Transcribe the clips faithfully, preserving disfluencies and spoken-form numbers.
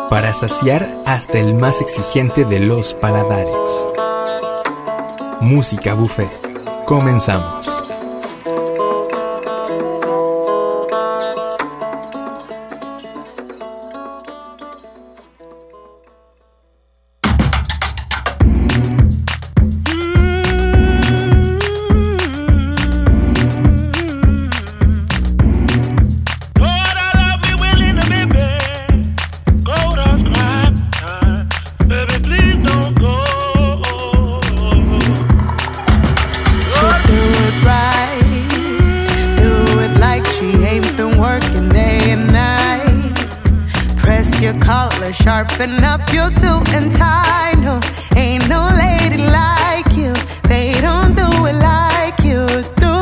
para saciar hasta el más exigente de los paladares. Música Buffet. Comenzamos. Sharpen up your suit and tie. No, ain't no lady like you. They don't do it like you do.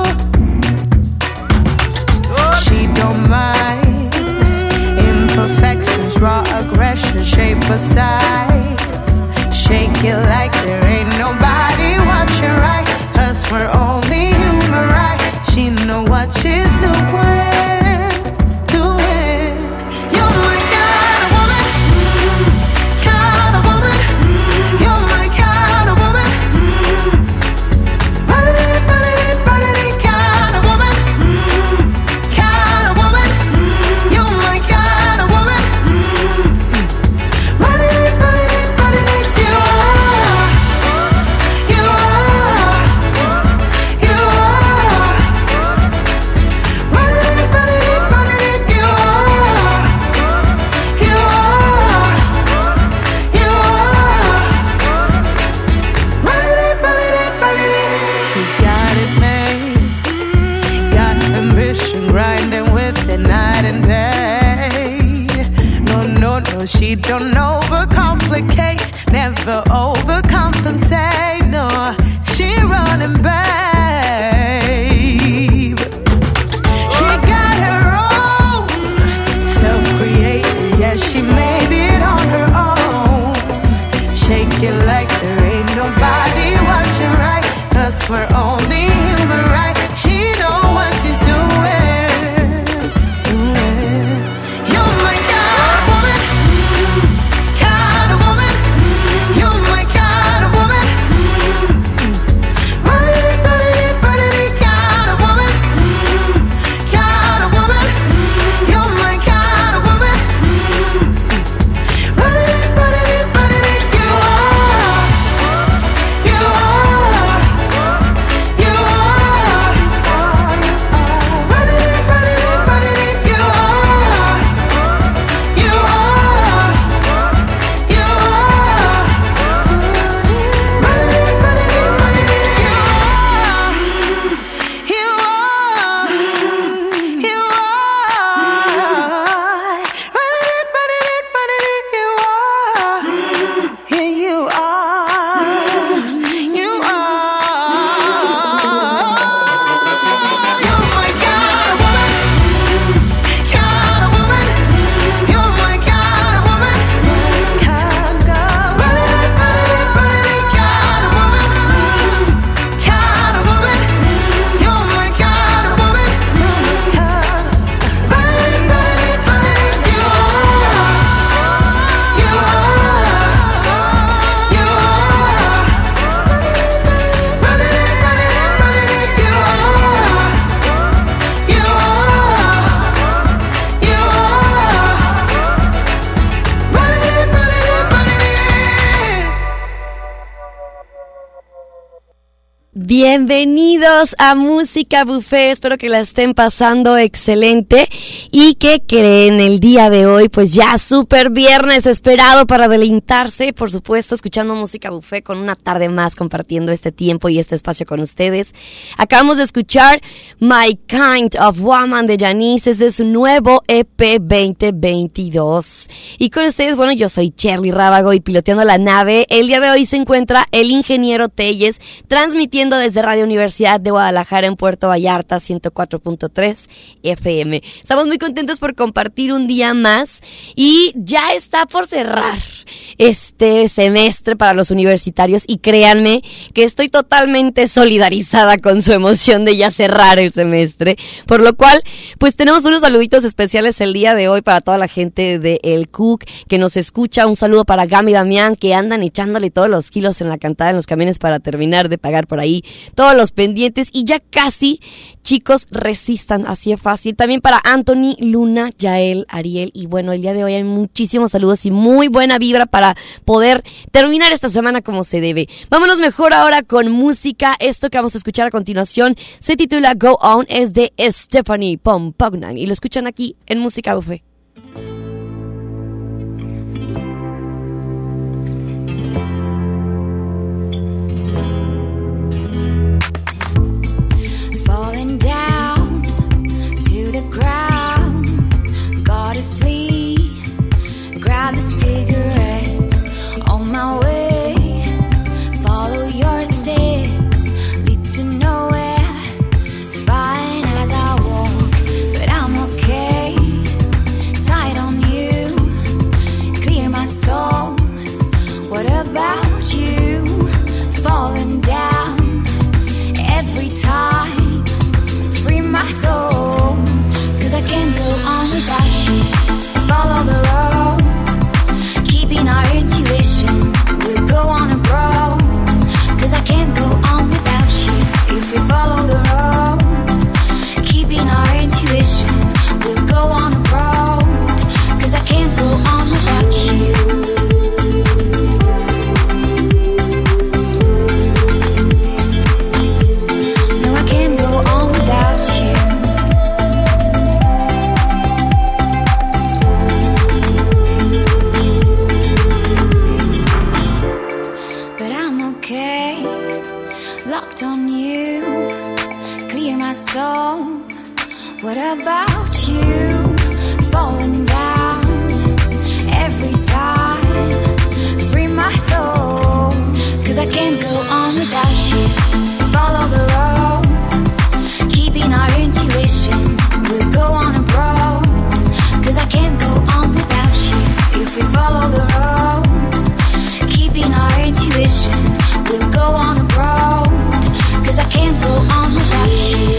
She don't mind imperfections, raw aggression, shape or size. Shake it like there ain't nobody watching, right? 'Cause we're only human, right? She know what she's doing, doing. You're my kind of woman. She don't overcomplicate, never overcompensate. No, she running, babe. She got her own, self-created, yeah, she made it on her own. Shake it like there ain't nobody watching, right? 'Cause we're only human, right? She know what she's doing, doing. You're my God. Bienvenidos a Música Buffet, espero que la estén pasando excelente y que creen el día de hoy, pues ya súper viernes esperado para deleitarse, por supuesto, escuchando Música Buffet con una tarde más compartiendo este tiempo y este espacio con ustedes. Acabamos de escuchar My Kind of Woman de Janice, es de su nuevo E P veinte veintidós. Y con ustedes, bueno, yo soy Cherly Rábago y piloteando la nave, el día de hoy se encuentra el ingeniero Telles transmitiendo transmitiendo desde Radio Universidad de Guadalajara en Puerto Vallarta, ciento cuatro punto tres F M. Estamos muy contentos por compartir un día más y ya está por cerrar este semestre para los universitarios y créanme que estoy totalmente solidarizada con su emoción de ya cerrar el semestre, por lo cual pues tenemos unos saluditos especiales el día de hoy para toda la gente de El Cook que nos escucha. Un saludo para Gami y Damián que andan echándole todos los kilos en la cantada en los camiones para terminar de pagar por ahí todos los pendientes y ya casi, chicos, resistan, así es fácil. También para Anthony, Luna, Yael, Ariel y bueno, el día de hoy hay muchísimos saludos y muy buena vibra para poder terminar esta semana como se debe. Vámonos mejor ahora con música. Esto que vamos a escuchar a continuación se titula Go On, es de Stephanie Pompognan y lo escuchan aquí en Música Buffet. Falling down to the ground, gotta flee, grab a cigarette, on my way, follow your steps, lead to nowhere, fine as I walk, but I'm okay, tight on you, clear my soul, what about you, falling down, every time, free my soul, cause I can't go on without you, follow the road, keeping our intuition, we'll go on a road, cause I can't go on without you, if we follow the road, keeping our intuition, we'll go on a road, cause I can't go on without you. So, what about you? Falling down every time, free my soul, cause I can't go on without you, follow the road, keeping our intuition, we'll go on a road, cause I can't go on without you, if we follow the road, keeping our intuition, we'll go on a road, cause I can't go on without you.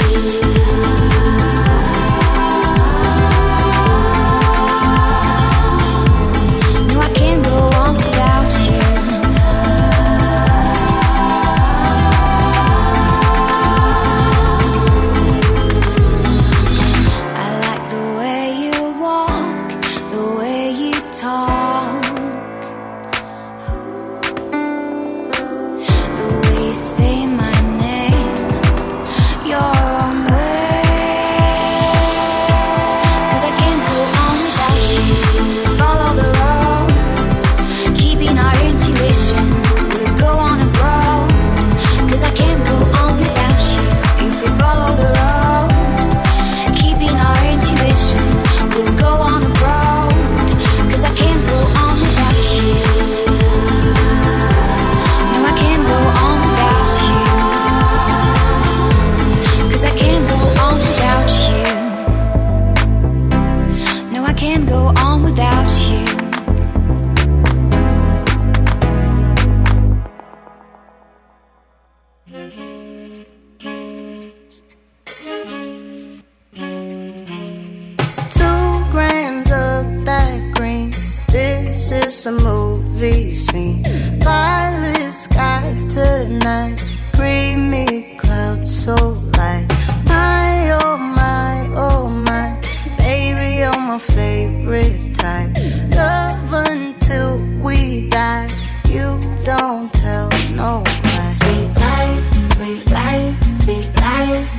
A movie scene, violet skies tonight, creamy clouds so light. My oh my oh my, baby you're my favorite type. Love until we die, you don't tell no lie. Sweet life, sweet life, sweet life.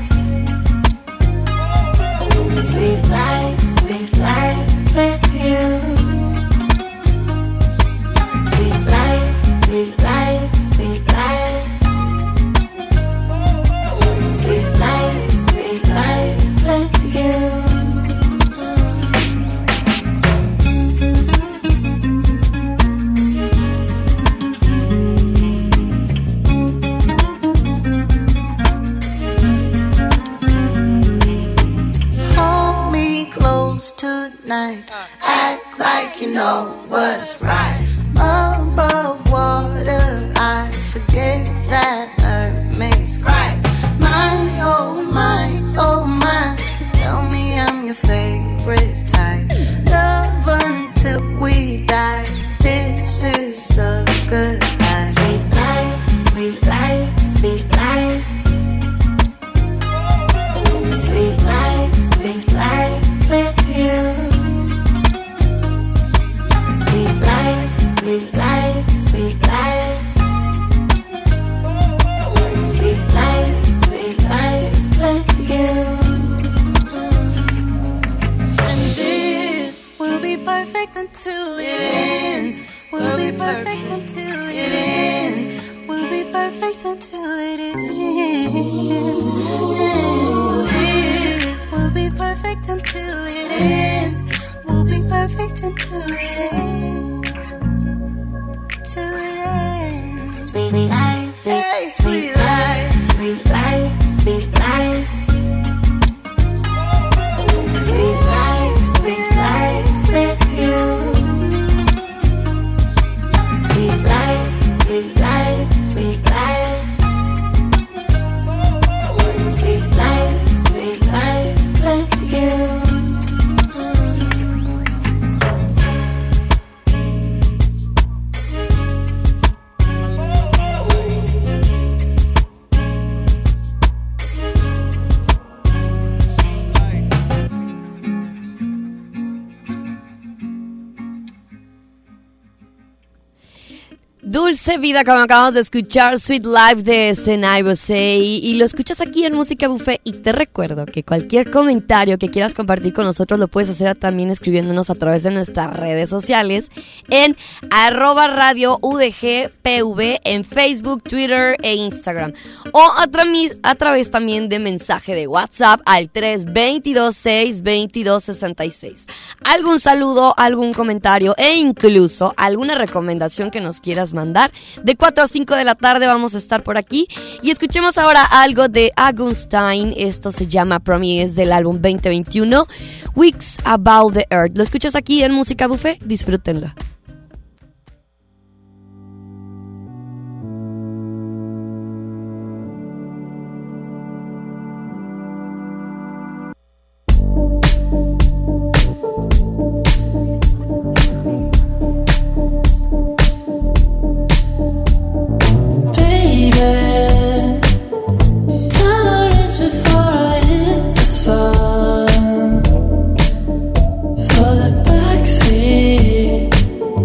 Sweet life, sweet life with you. Sweet life, sweet life, sweet life. Sweet life, sweet life with you. good night. Act like you know what's right. Above water, I forget that earth makes cry. My, oh my, oh my, tell me I'm your favorite type. Love until we die, this is the good life. Sweet life, sweet life, sweet life. Sweet life, sweet life with you. Sweet life, sweet life, sweet life. Sweet life, sweet life with you. And this will be perfect until it ends. We'll be perfect until it ends. We'll be perfect until it ends. And we'll be perfect until it ends. We'll be perfect until it ends. Till it ends. Sweet life, Hey, sweet sweet life. sweet life, sweet life. Sweet life, sweet life with you. Sweet life, sweet life, sweet life. Sweet life, sweet life with you. Dulce Vida, como acabamos de escuchar, Sweet Life de Senai Bosei, y lo escuchas aquí en Música Buffet. Y te recuerdo que cualquier comentario que quieras compartir con nosotros lo puedes hacer también escribiéndonos a través de nuestras redes sociales en arroba radio udgpv en Facebook, Twitter e Instagram, o a, tra- a través también de mensaje de WhatsApp al tres dos dos, seis dos dos, seis seis. Algún saludo, algún comentario e incluso alguna recomendación que nos quieras mandar. De cuatro a cinco de la tarde vamos a estar por aquí. Y escuchemos ahora algo de Augustine. Esto se llama Promise, del álbum veinte veintiuno, Weeks About the Earth. Lo escuchas aquí en Música Buffet. Disfrútenlo. For the backseat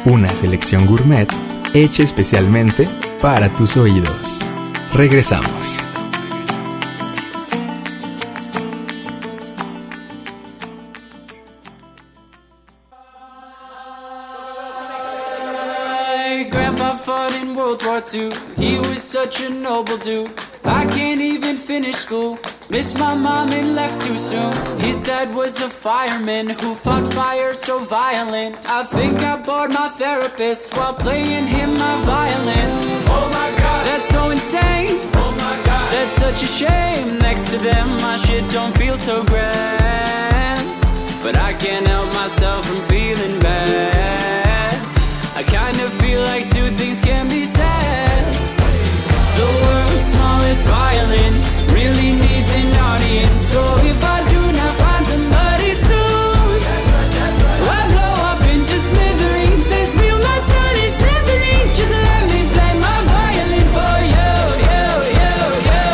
una selección gourmet hecha especialmente para tus oídos. Regresamos. Grandpa fought in World War Two. He was such a noble dude. I can't even finish school. Missed my mom and left too soon. His dad was a fireman who fought fire so violent. I think I bored my therapist while playing him my violin. Oh my God, that's so insane. Oh my God, that's such a shame. Next to them my shit don't feel so grand, but I can't help myself from feeling bad. I kind of feel like two things can be said. The world's smallest violin really needs an audience. So if I do not find somebody soon, I blow up into smithereens. This feel my tiny symphony. Just let me play my violin for you, you, you, you.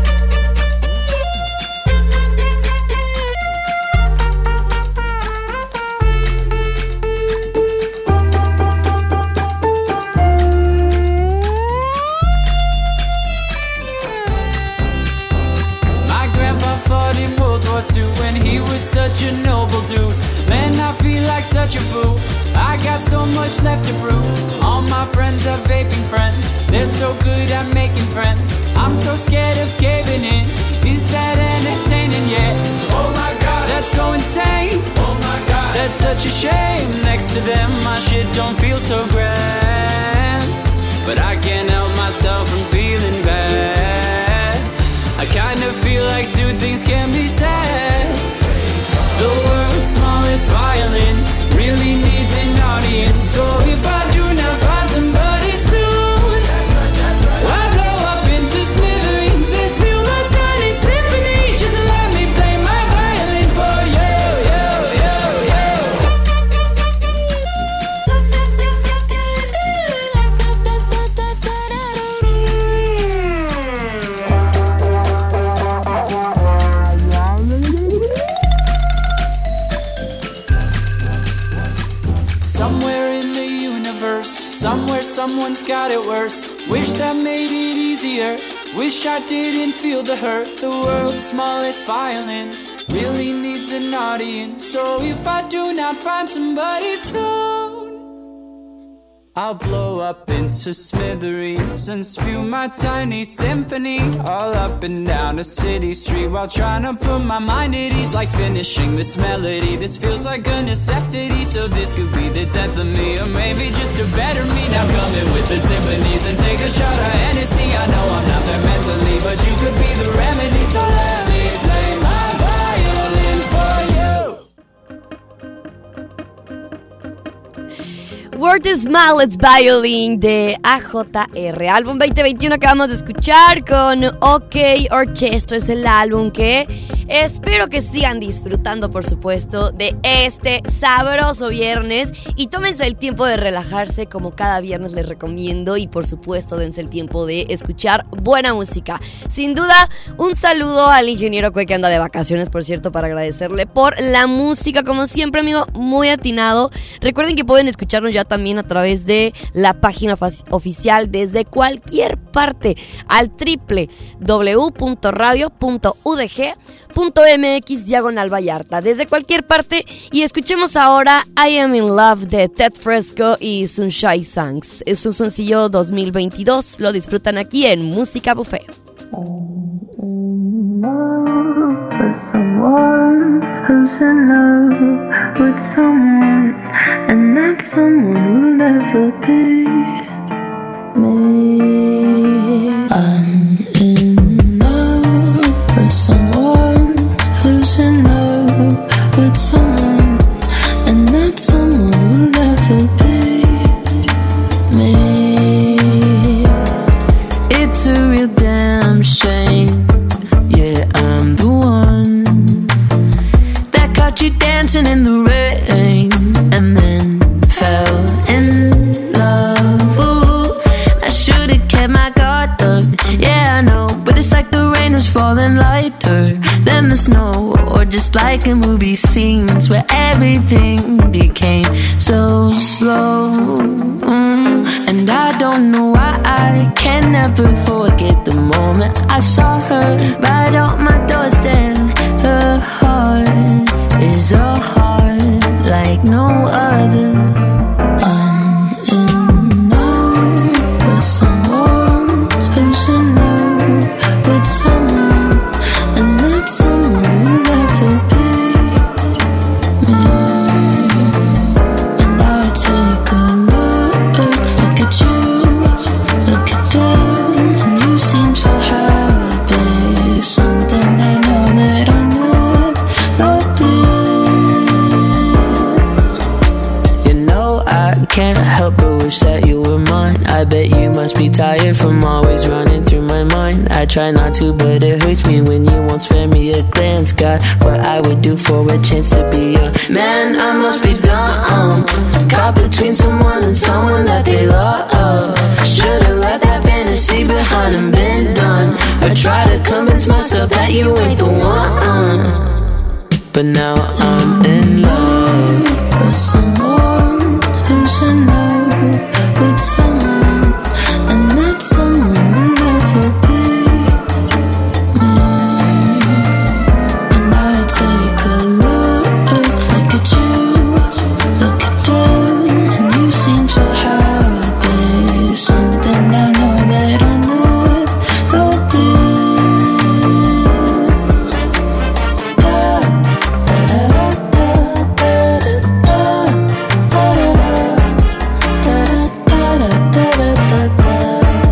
When he was such a noble dude, man, I feel like such a fool. I got so much left to prove. All my friends are vaping friends. They're so good at making friends. I'm so scared of caving in. Is that entertaining yet? Oh my God, that's so insane. Oh my God, that's such a shame. Next to them my shit don't feel so grand, but I can't help myself from feeling bad. I kind of feel like two things can be said. The world's smallest violin really needs an audience. So if I do not find somebody soon, I blow up into smithereens. This feel my tiny symphony. Just let me play my violin for you, you, you, somewhere in the universe, somewhere someone's got it worse. Wish that made it easier. Wish I didn't feel the hurt. The world's smallest violin really needs an audience. So if I do not find somebody soon, I'll blow up into smithereens and spew my tiny symphony all up and down a city street while trying to put my mind at ease. Like finishing this melody, this feels like a necessity. So this could be the tenth of me, or maybe just a better me. Now come in with the timpanis and take a shot of Hennessy. I know I'm not there mentally, but you could be the remedy. So let me play my violin for you. Word is Mallet's Violin de A J R. Álbum veinte veintiuno que acabamos de escuchar con OK Orchestra. Es el álbum que espero que sigan disfrutando, por supuesto, de este sabroso viernes. Y tómense el tiempo de relajarse como cada viernes les recomiendo. Y por supuesto, dense el tiempo de escuchar buena música. Sin duda, un saludo al ingeniero Cue que anda de vacaciones, por cierto, para agradecerle por la música. Como siempre, amigo, muy atinado. Recuerden que pueden escucharnos ya también a través de la página oficial desde cualquier parte al doble u doble u doble u punto radio punto u d g punto m x diagonal Vallarta, desde cualquier parte. Y escuchemos ahora I Am In Love de Ted Fresco y Sunshine Songs. Es un sencillo dos mil veintidós, lo disfrutan aquí en Música Buffet. Someone who's in love with someone, and that someone will never be me. I'm in love with someone who's in love with someone, and that someone will never be me. It's a real damn shame. Yeah, I'm the one that caught you dancing in the rain and then fell in love. Ooh, I should've kept my guard up. Yeah, I know, but it's like the rain was falling lighter than the snow, or just like in movie scenes where every everything became so slow. Mm. And I don't know why I can never forget the moment I saw her right on my doorstep. Her heart is a heart like no other. I'm in love with someone who's in love with someone, and that someone will never be me. And I take a look, look at you, look at them, and you seem so happy. Something I know that I never be. You know I can't help but wish that you were mine. I bet you must be tired from always running through my mind. I try not to, but it hurts me when you won't spare me a glance. God, what I would do for a chance to be your man. I must be dumb, caught between someone and someone that they love. Should've left that fantasy behind and been done. I try to convince myself that you ain't the one, but now I'm in love with someone who's in love with someone, and that someone will never be me. And I take a look, look at you, look at them, and you seem so happy. Something I know that I never be. Da, da, da, da, da, da, da, da, da, da, da, da, da, da, da.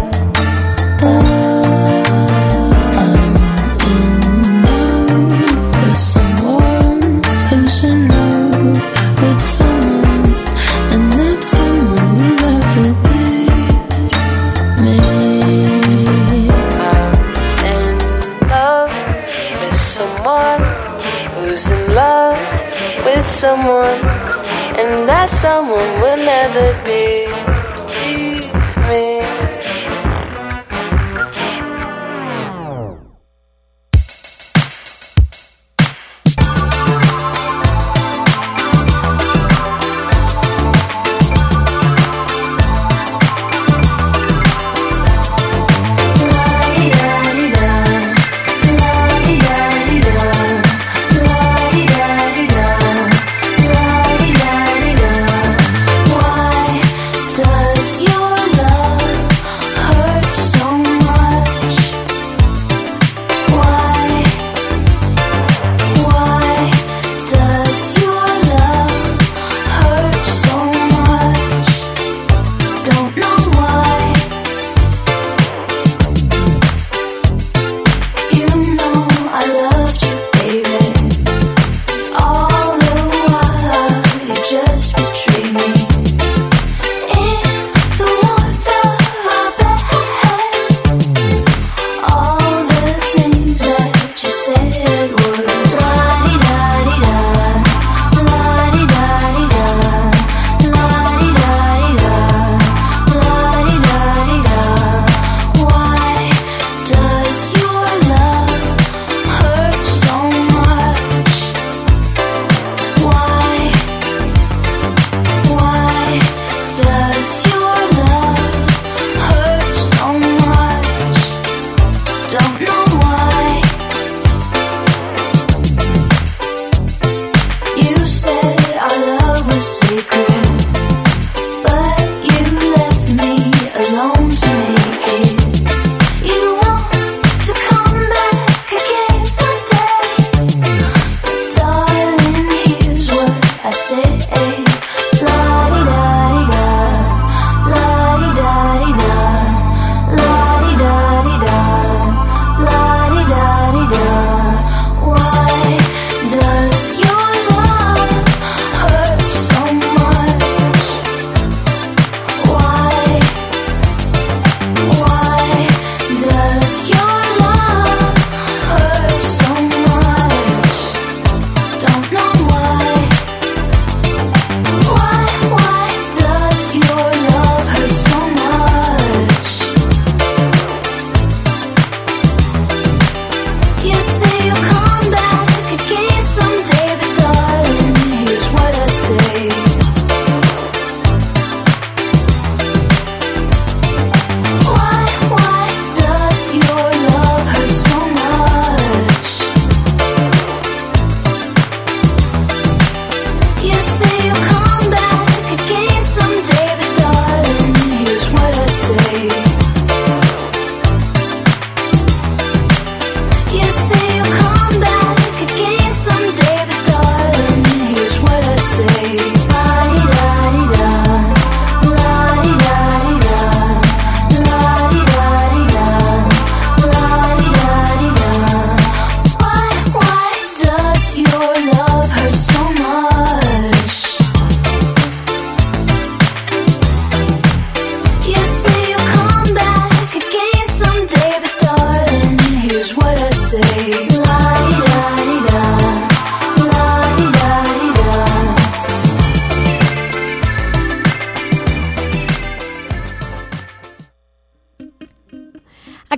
I'm in love with someone who's in love with someone, and that someone will never be me. I'm in love with someone who's in love with someone, and that someone will never be me. Why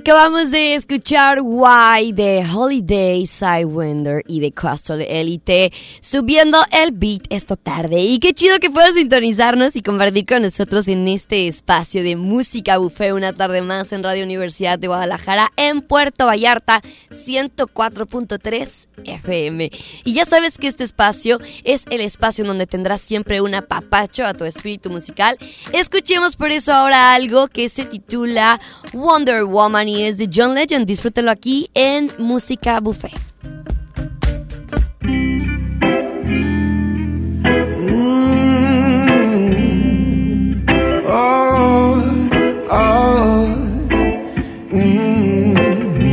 Acabamos de escuchar Why de Holiday, Sidewinder y de Coastal Elite subiendo el beat esta tarde. Y qué chido que puedas sintonizarnos y compartir con nosotros en este espacio de música buffet una tarde más en Radio Universidad de Guadalajara en Puerto Vallarta ciento cuatro punto tres F M. Y ya sabes que este espacio es el espacio donde tendrás siempre un apapacho a tu espíritu musical. Escuchemos por eso ahora algo que se titula Wonder Woman y es de John Legend. Disfrútelo aquí en Música Buffet. Mm, oh, oh, mm.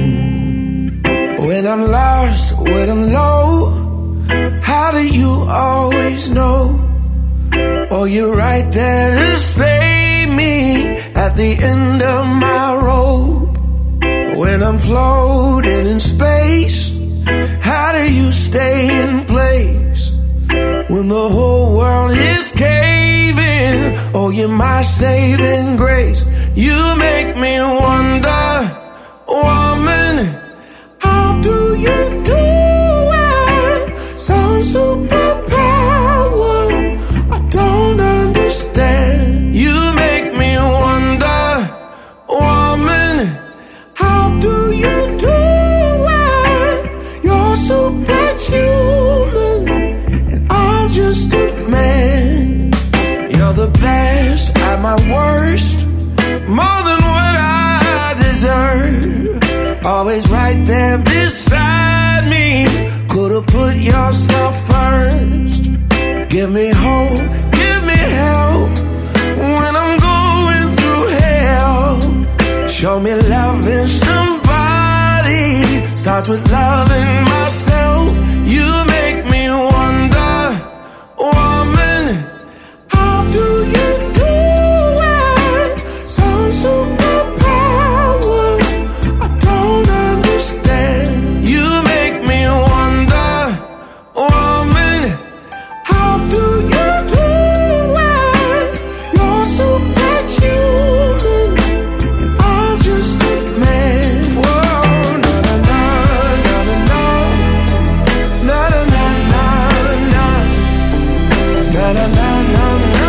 When I'm lost, when I'm low, how do you always know? Oh, you're right there to save me at the end of my rope. When I'm floating in space, how do you stay in place? When the whole world is caving, oh, you're my saving grace. You make me wonder, woman, how do you do it? Some superpower I don't understand. You make me wonder, woman, how do you do it? You're superhuman, and I'm just a man. You're the best at my worst, more than what I deserve. Always right there beside me, could've put yourself first. Give me hope, give me help when I'm going through hell. Show me loving somebody starts with loving myself. You make me wonder, woman, how do you do it? Some superpower I don't understand. You make me wonder, woman, how do you do it? You're superhuman, and I'm just a man. Whoa, na na na na na na na na na na na na na na.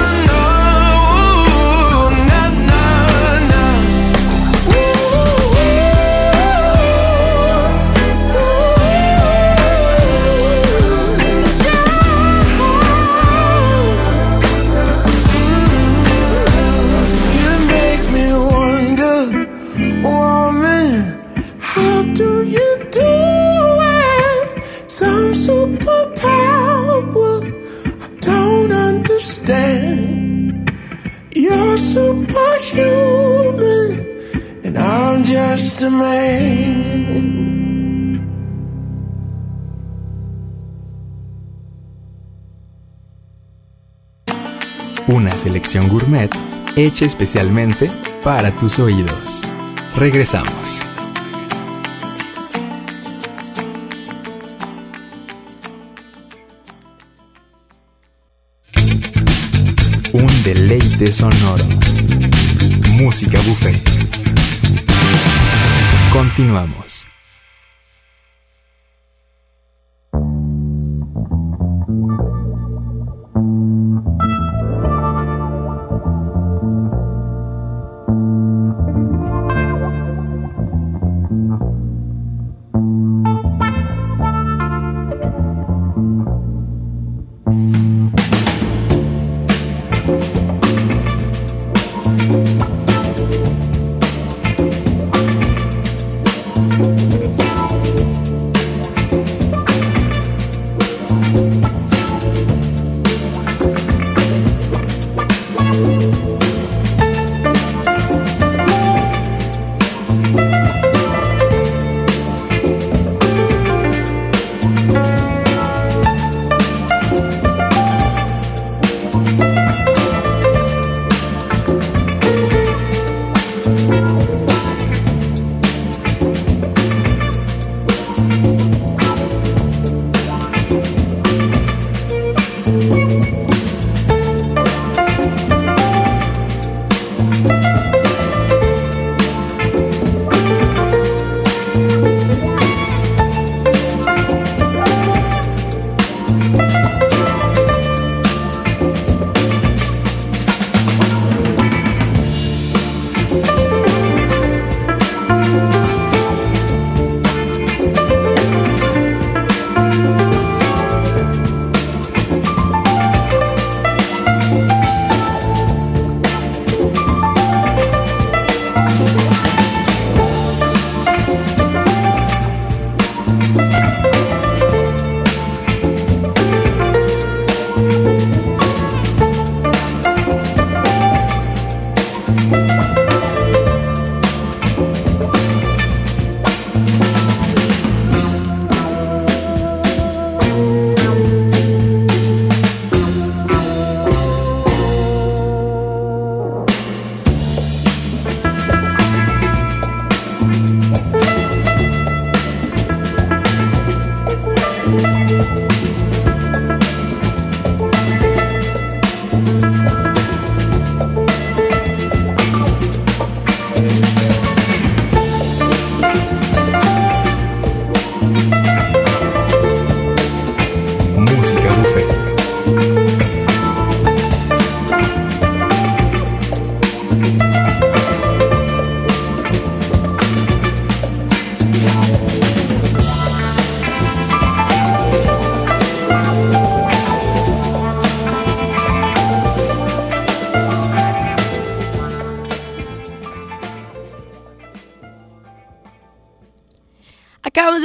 You're superhuman, and I'm just a man. Una selección gourmet hecha especialmente para tus oídos. Regresamos. Un deleite sonoro. Música buffet. Continuamos. Thank you.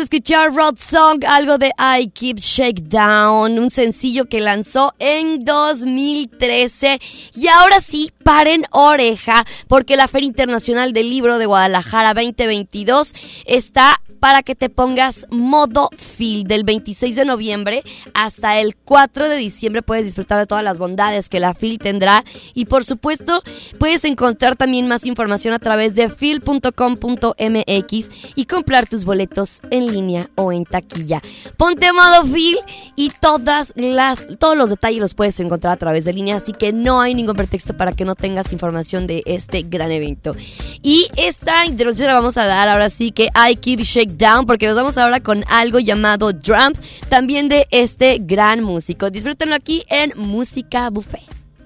escuchar Rod Song, algo de I Keep Shakedown, un sencillo que lanzó en dos mil trece. Y ahora sí, paren oreja, porque la Feria Internacional del Libro de Guadalajara veinte veintidós está para que te pongas modo Phil. Del veintiséis de noviembre hasta el cuatro de diciembre puedes disfrutar de todas las bondades que la Phil tendrá. Y por supuesto, puedes encontrar también más información a través de phil punto com punto m x y comprar tus boletos en línea o en taquilla. Ponte modo Phil y todas las, todos los detalles los puedes encontrar a través de línea, así que no hay ningún pretexto para que no tengas información de este gran evento. Y esta introducción la vamos a dar ahora sí que I Keep Shakedown, porque nos vamos ahora con algo llamado Drum, también de este gran músico. Disfrútenlo aquí en Música Buffet.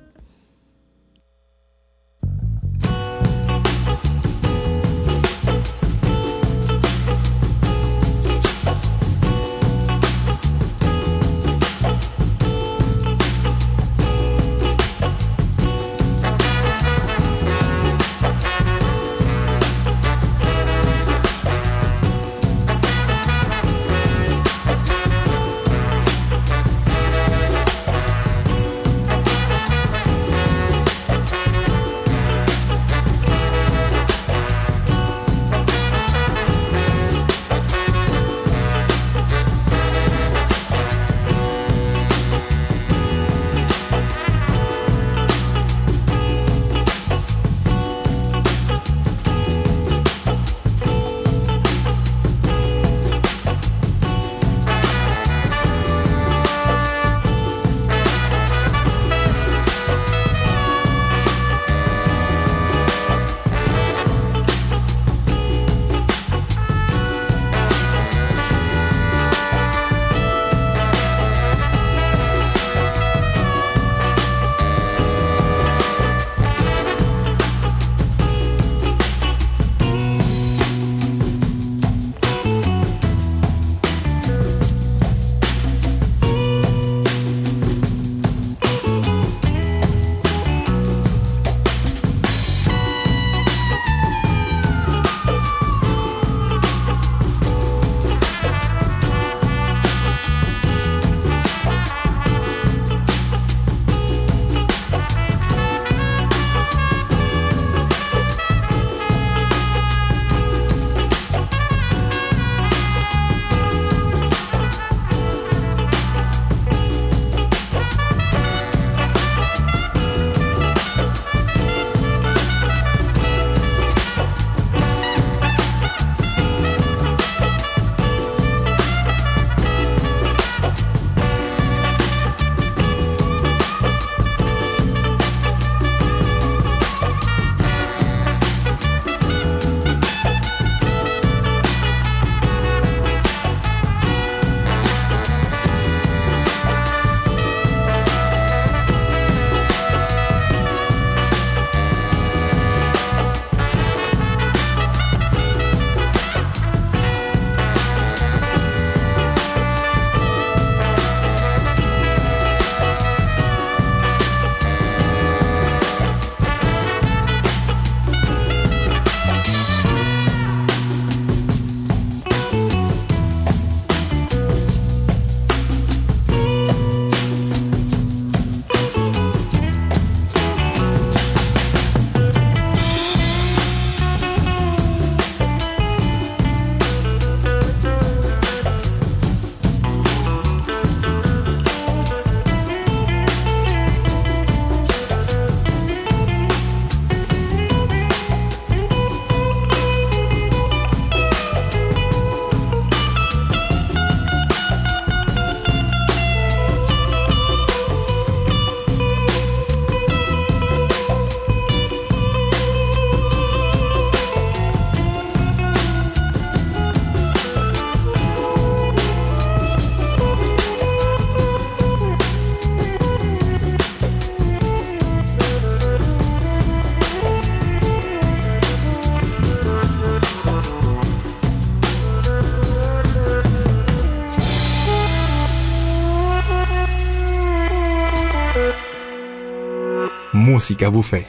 Música Buffet.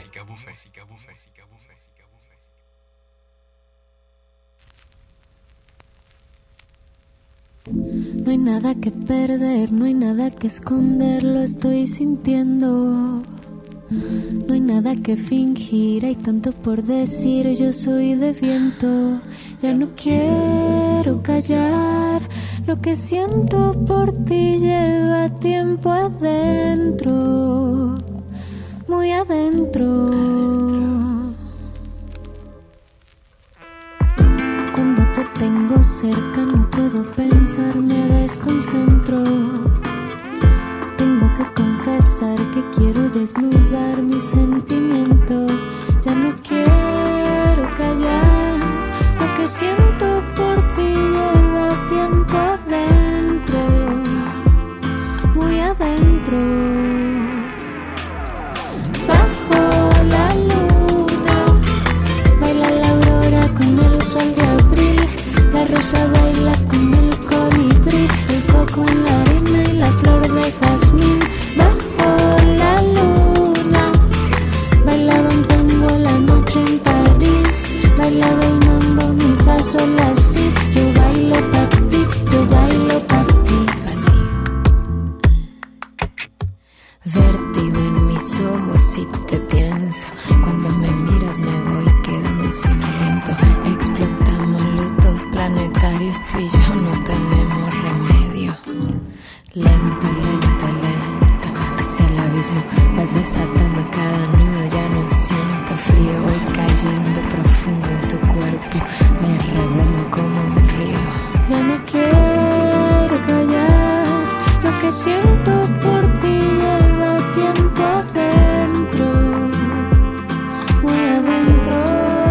No hay nada que perder, no hay nada que esconder, lo estoy sintiendo. No hay nada que fingir, hay tanto por decir, yo soy de viento. Ya no quiero callar, lo que siento por ti lleva tiempo adentro, muy adentro. Cuando te tengo cerca no puedo pensar, me desconcentro. Tengo que confesar que quiero desnudar mi sentimiento. Ya no quiero callar, lo que siento por ti lleva tiempo adentro, muy adentro. Bajo la luna baila la aurora con el sol de abril. La rosa baila con el colibrí, el coco en la arena y la flor de jazmín. Bajo la luna bailaba un tango la noche en París. Bailaba el mambo, mi fa, sol, la, si. Yo bailo pa' ti, yo bailo pa' ti, pa' ti. Vértigo en mis ojos y te pienso. Cuando me miras me voy quedando sin aliento. Explotamos los dos planetarios, tú y yo no tenemos remedio. Lento, lento, lento, hacia el abismo vas desatando cada nudo. Ya no siento frío, voy cayendo profundo en tu cuerpo. Me revuelvo como un río. Ya no quiero callar, lo que siento por ti lleva tiempo adentro, muy adentro.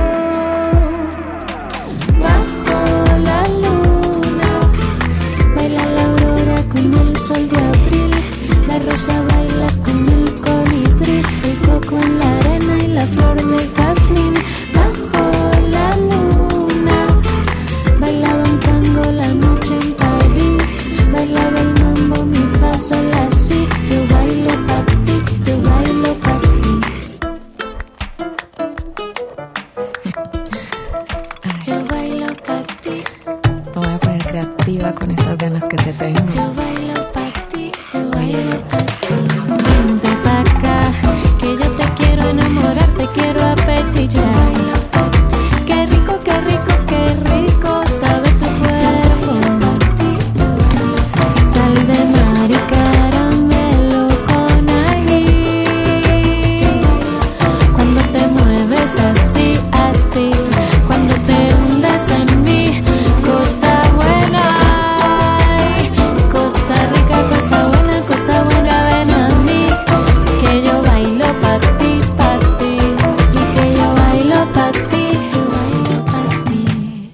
Bajo la luna baila la aurora con el sol de abril. La rosa baila con el colibrí, el coco en la arena y la flor de jazmín. Bajo la luna bailaba un tango la noche en París. Bailaba el mambo, mi fa, sol, la, si. Yo bailo pa' ti, yo bailo pa' ti. Yo bailo pa' ti. Me voy a poner creativa con estas ganas que te tengo. Yo bailo pa' ti, yo bailo pa' ti. Vente pa' acá, que yo te quiero enamorar, te quiero apechillar. Yo bailo pa' ti. Qué rico, qué rico, qué rico sabe tu cuerpo. Sal de mar y caramelo con ají. Cuando te mueves así, así, cuando te hundes en mí, cosa buena, ay, cosa rica, cosa buena, cosa buena, ven a mí, que yo bailo pa' ti, pa' ti, y que yo bailo pa' ti, yo bailo pa' ti.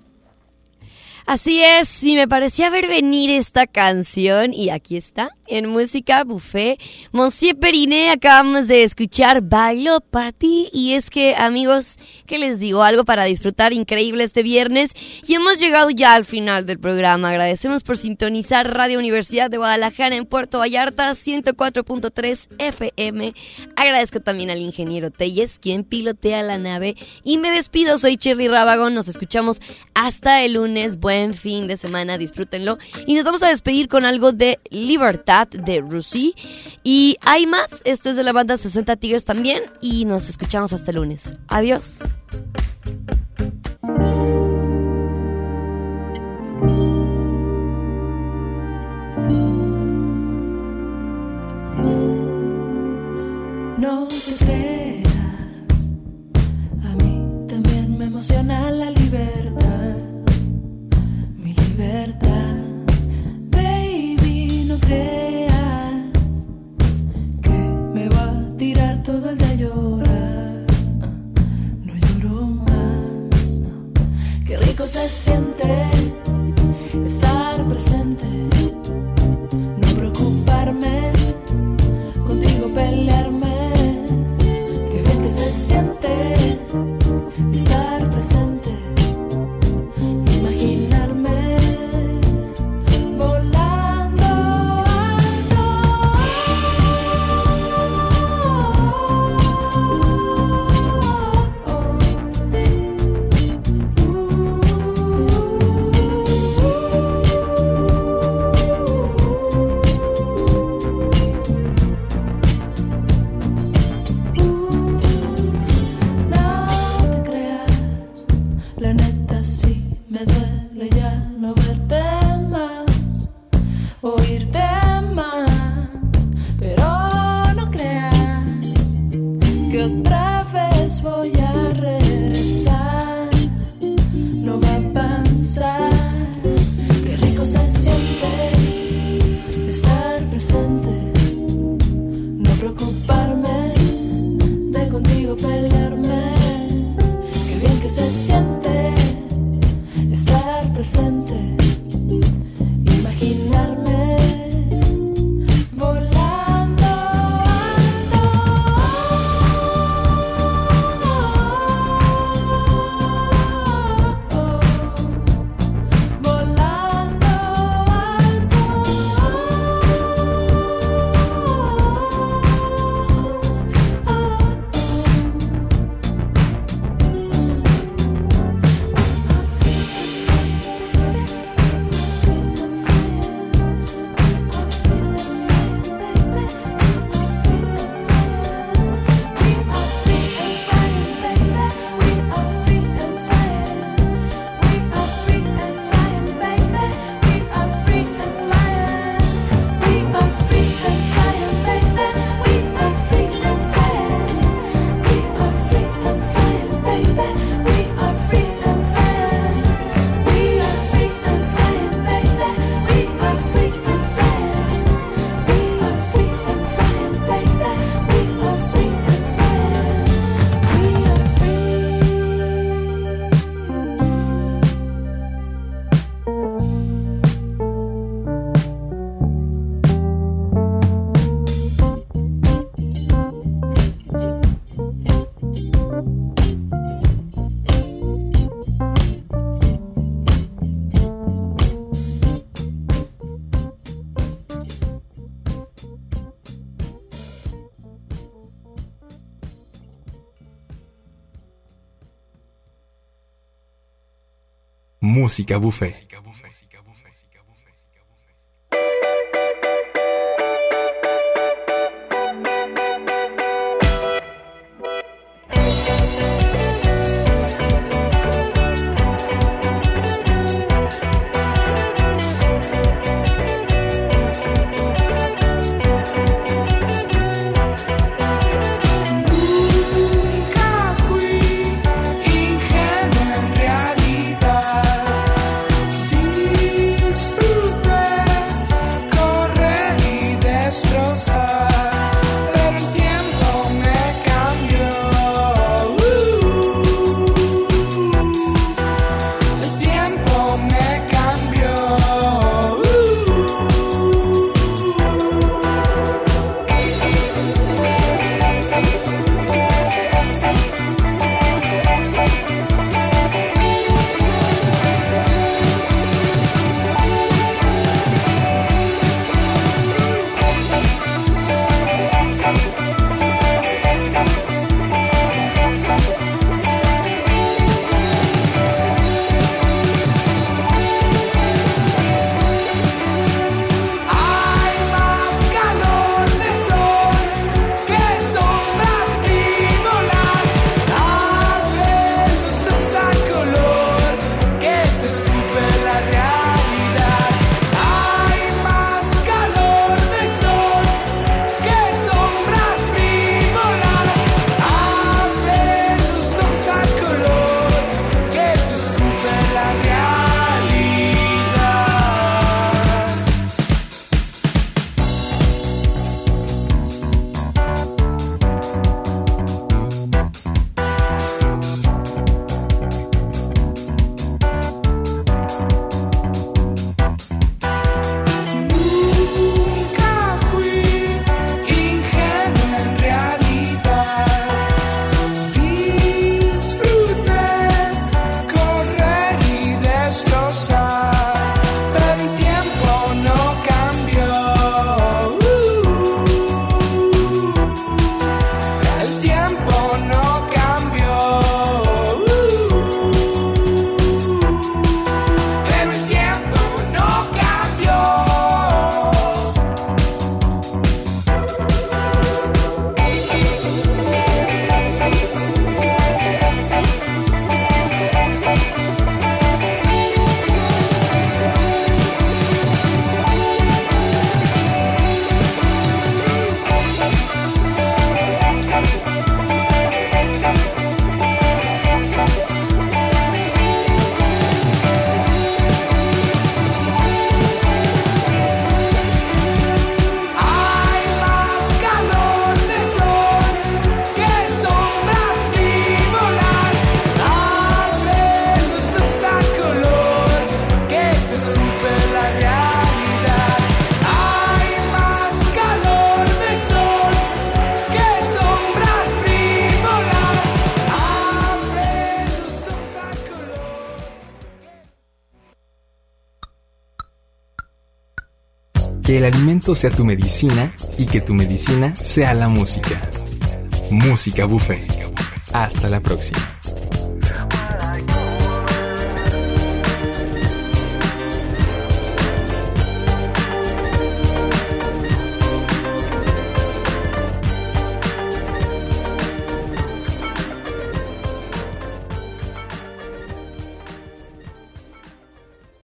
Así es, y me parecía ver venir esta canción, y aquí está, en Música Buffet. Monsieur Periné, acabamos de escuchar Bailo Pa' Ti, y es que, amigos, ¿qué les digo? Algo para disfrutar increíble este viernes, y hemos llegado ya al final del programa. Agradecemos por sintonizar Radio Universidad de Guadalajara en Puerto Vallarta, ciento cuatro punto tres F M. Agradezco también al ingeniero Telles, quien pilotea la nave, y me despido, soy Cherry Rábago, nos escuchamos hasta el lunes. Buen fin de semana, disfrútenlo. Y nos vamos a despedir con algo de Libertad de Russie. Y hay más, esto es de la banda sesenta Tigres también. Y nos escuchamos hasta el lunes. Adiós. No te creas, a mí también me emociona la libertad, mi libertad. Baby, no creas que me va a tirar todo el día a llorar. No lloro más, no. Qué rico se siente estar presente, no preocuparme, contigo pelearme. Qué bien que se siente estar presente, Música Buffet. Que el alimento sea tu medicina y que tu medicina sea la música. Música Buffet. Hasta la próxima.